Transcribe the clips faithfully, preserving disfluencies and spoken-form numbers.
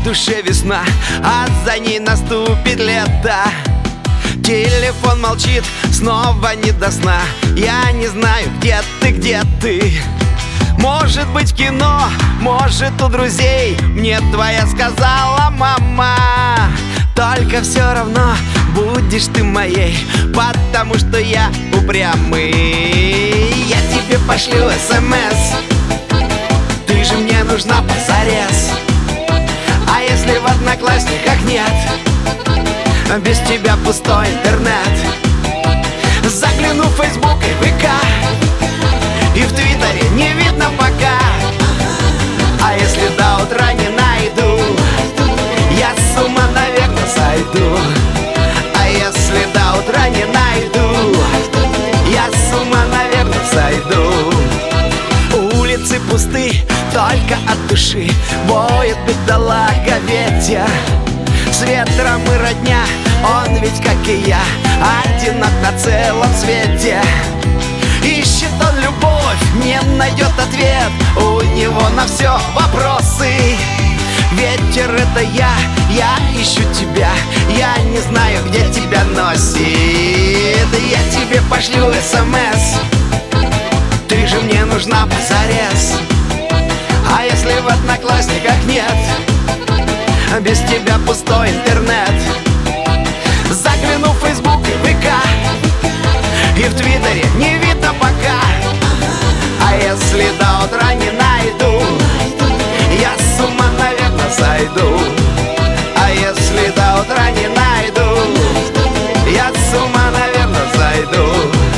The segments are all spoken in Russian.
душе весна, а за ней наступит лето. Телефон молчит, снова не до сна. Я не знаю, где ты, где ты. Может быть, в кино, может, у друзей. Мне твоя сказала мама. Только все равно будешь ты моей, потому что я упрямый. Я тебе пошлю смс, ты же мне нужна позарез. А если в Одноклассниках нет, без тебя пустой интернет. Загляну в Facebook и ВК, и в Твиттере не видно пока. А если до утра не найду, я с ума, наверное, сойду. А если до утра не найду, я с ума, наверное, сойду. Улицы пусты, только от души воет бедолага ветер. С ветром и родня, он ведь, как и я, одинок на целом свете. Ищет он любовь, не найдет ответ, у него на все вопросы. Ветер — это я, я ищу тебя, я не знаю, где тебя носит. Я тебе пошлю смс, ты же мне нужна позарез. А если в Одноклассниках нет, без тебя пустой интернет. Загляну в Facebook и ВК, и в Твиттере не видно пока. А если до утра не найду, я с ума, наверное, сойду. А если до утра не найду, я с ума, наверное, сойду.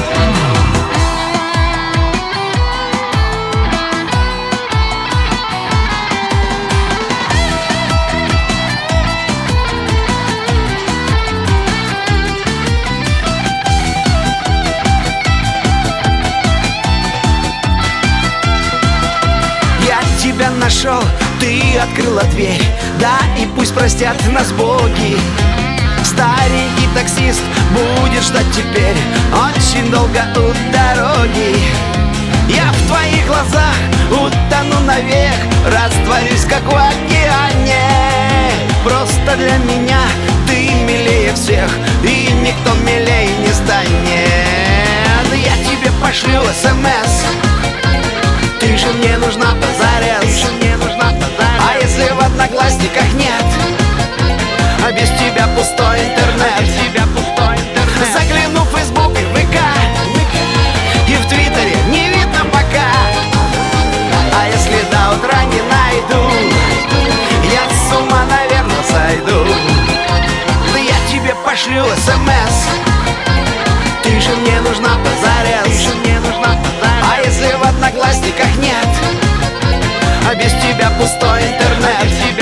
Тебя нашел, ты открыла дверь, да и пусть простят нас боги. Старенький таксист будет ждать теперь очень долго у дороги. Я в твоих глазах утону навек, растворюсь, как в океане. Просто для меня ты милее всех, и никто милее не станет. Я тебе пошлю смс, ты же мне нужна позарез. А если в Одноклассниках нет, а без тебя пустой интернет. Загляну в Facebook и ВК, и в Твиттере не видно пока. А если до утра не найду, я с ума, наверное, сойду. Да я тебе пошлю смс, ты же мне нужна позарез. А если в Одноклассниках нет, а без тебя пустой интернет.